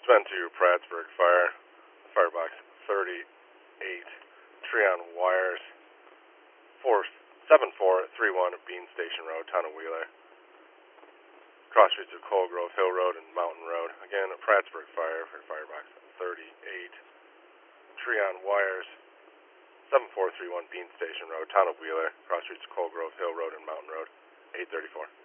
Spent to Prattsburg Fire, Firebox 38, tree on wires, 7431 Bean Station Road, Town of Wheeler. Cross streets of Coal Grove, Hill Road, and Mountain Road. Again, Prattsburg Fire for Firebox 38, tree on wires, 7431 Bean Station Road, Town of Wheeler. Cross streets of Coal Grove, Hill Road, and Mountain Road, 834.